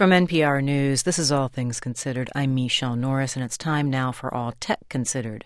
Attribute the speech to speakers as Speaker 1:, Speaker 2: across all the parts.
Speaker 1: From NPR News, this is All Things Considered. I'm Michelle Norris, and it's time now for All Tech Considered.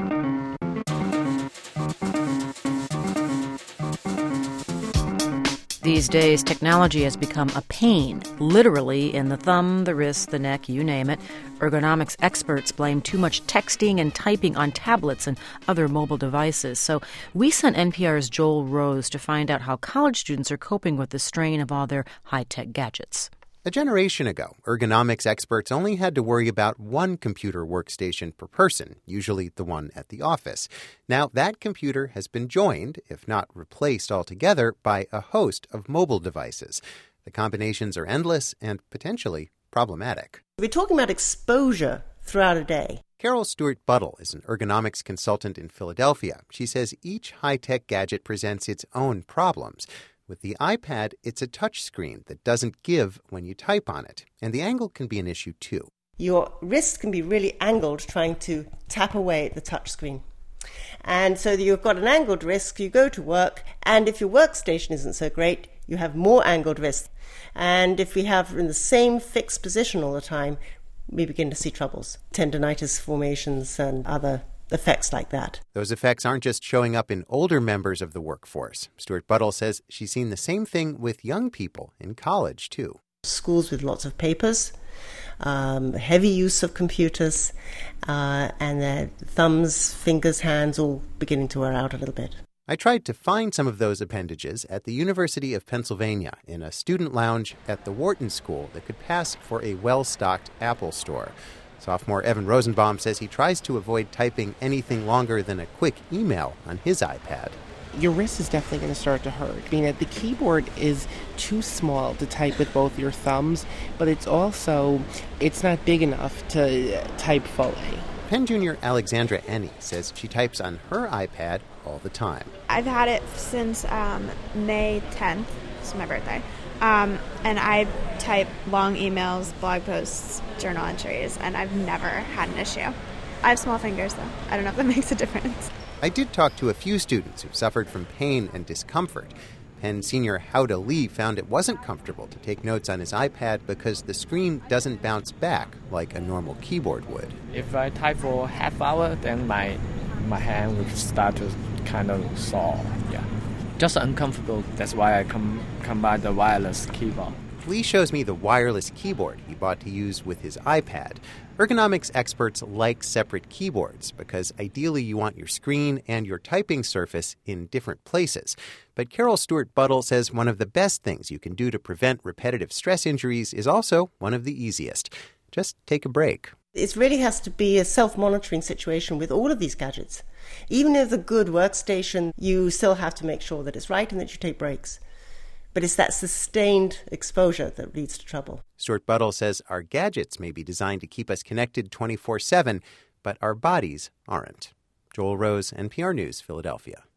Speaker 1: These days, technology has become a pain, literally in the thumb, the wrist, the neck, you name it. Ergonomics experts blame too much texting and typing on tablets and other mobile devices. So we sent NPR's Joel Rose to find out how college students are coping with the strain of all their high-tech gadgets.
Speaker 2: A generation ago, ergonomics experts only had to worry about one computer workstation per person, usually the one at the office. Now, that computer has been joined, if not replaced altogether, by a host of mobile devices. The combinations are endless and potentially problematic.
Speaker 3: We're talking about exposure throughout a day.
Speaker 2: Carol Stewart-Buttle is an ergonomics consultant in Philadelphia. She says each high-tech gadget presents its own problems. With the iPad, it's a touch screen that doesn't give when you type on it. And the angle can be an issue, too.
Speaker 3: Your wrist can be really angled trying to tap away at the touch screen. And so you've got an angled wrist, you go to work, and if your workstation isn't so great, you have more angled wrists. And if we have in the same fixed position all the time, we begin to see troubles, tendinitis formations and other effects like that.
Speaker 2: Those effects aren't just showing up in older members of the workforce. Stewart-Buttle says she's seen the same thing with young people in college, too.
Speaker 3: Schools with lots of papers, heavy use of computers, and their thumbs, fingers, hands all beginning to wear out a little bit.
Speaker 2: I tried to find some of those appendages at the University of Pennsylvania in a student lounge at the Wharton School that could pass for a well-stocked Apple store. Sophomore Evan Rosenbaum says he tries to avoid typing anything longer than a quick email on his iPad.
Speaker 4: Your wrist is definitely going to start to hurt. Being that the keyboard is too small to type with both your thumbs, but it's not big enough to type fully.
Speaker 2: Penn junior Alexandra Ennie says she types on her iPad all the time.
Speaker 5: I've had it since May 10th, it's my birthday. And I type long emails, blog posts, journal entries, and I've never had an issue. I have small fingers, though. I don't know if that makes a difference.
Speaker 2: I did talk to a few students who suffered from pain and discomfort. Penn senior Howda Lee found it wasn't comfortable to take notes on his iPad because the screen doesn't bounce back like a normal keyboard would.
Speaker 6: If I type for half hour, then my hand would start to kind of sore, yeah. Just uncomfortable. That's why I come by the wireless keyboard.
Speaker 2: Lee shows me the wireless keyboard he bought to use with his iPad. Ergonomics experts like separate keyboards because ideally you want your screen and your typing surface in different places. But Carol Stewart-Buttle says one of the best things you can do to prevent repetitive stress injuries is also one of the easiest. Just take a break.
Speaker 3: It really has to be a self-monitoring situation with all of these gadgets. Even if the good workstation, you still have to make sure that it's right and that you take breaks. But it's that sustained exposure that leads to trouble.
Speaker 2: Stewart-Buttle says our gadgets may be designed to keep us connected 24/7, but our bodies aren't. Joel Rose, NPR News, Philadelphia.